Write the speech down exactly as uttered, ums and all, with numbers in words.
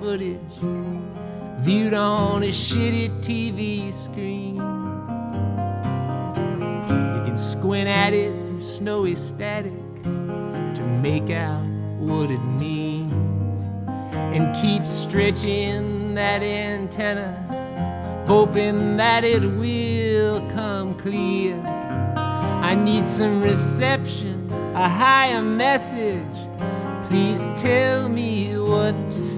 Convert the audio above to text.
footage viewed on a shitty T V screen. You can squint at it through snowy static to make out what it means, and keep stretching that antenna, hoping that it will come clear. I need some reception, a higher message. Please tell me what to